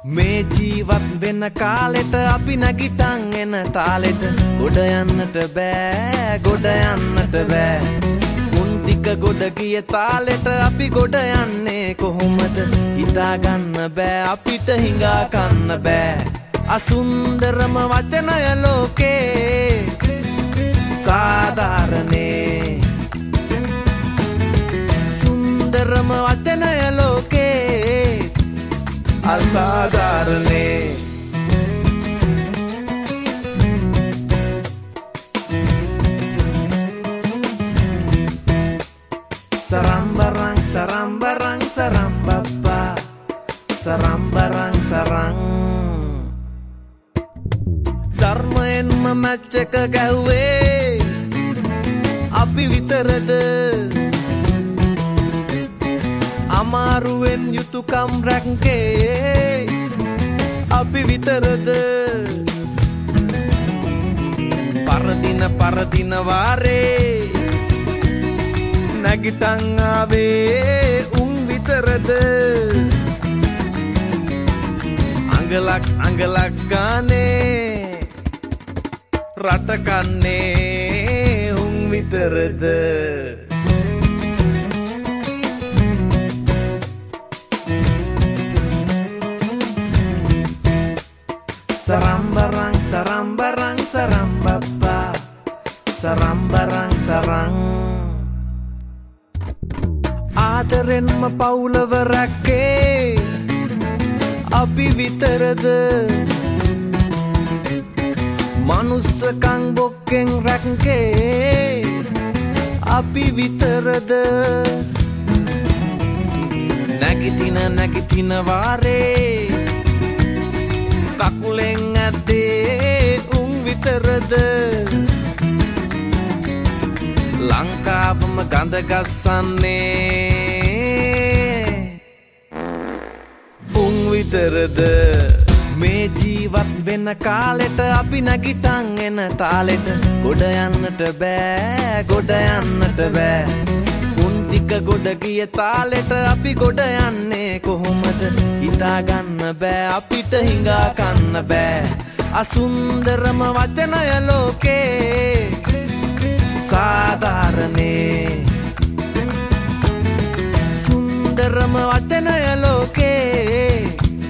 මේ ජීවත් වෙන කාලෙට අපි නැගිටන් එන තාලෙට ගොඩ යන්නට බෑ මුන් ටික ගොඩ ගිය තාලෙට අපි ගොඩ යන්නේ කොහොමද හිතා ගන්න බෑ අපිට හිඟා කන්න බෑ අසුන්දරම වචනය ලෝකේ සාධාරණේ සුන්දරම වචනය ලෝකේ අසාධාරණේ sarambarang sarambarang sarambappa sarambarang sarang ධර්මයෙන්ම මැච් එක ගැව්වේ අපි විතරද අමාරුවෙන් යුතුයකම් රැක්කේ අපි විතරද පරදින වාරේ නැගිටන් ආවේ උන් විතරද අඟලක් ගානේ රට කන්නේ උන් විතරද sarambarang sarambarang sarambappa sarambarang sarang ආදරෙන්ම පවුලව රැක්කේ අපි විතරද මනුස්සකම් බොක්කෙන් රැක්කේ අපි විතරද නැගිටින වාරේ කකුලෙන් ඇද්දේ උන් විතරද ලංකාවම ගඳ ගස්සන්නේ උන් විතරද මේ ජීවත් වෙන කාලෙට අපි නැගිටන් එන තාලෙට ගොඩ යන්නට බෑ උන් ටික ගොඩ ගිය තාලෙට අපි ගොඩ යන්නේ කොහොමද හිතා ගන්න බෑ අපිට හිඟා කන්න බෑ අසුන්දරම වචනය ලෝකේ සාධාරණේ සුන්දරම වචනය ලෝකේ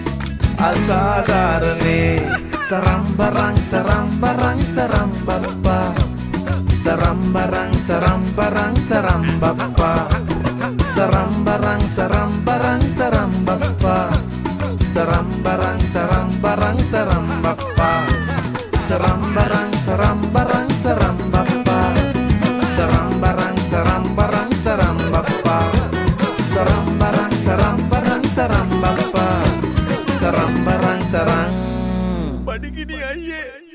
අසාධාරණේ sarambarang sarambarang sarambappa sarambarang sarambarang sarambappa sarambarang sarambarang sarambappa sarambarang sarambarang sarambappa sarambarang sarambarang sarambappa sarambarang sarambarang sarambappa sarambarang sarambarang sarambappa sarambarang sarang බඩගිනි අයියේ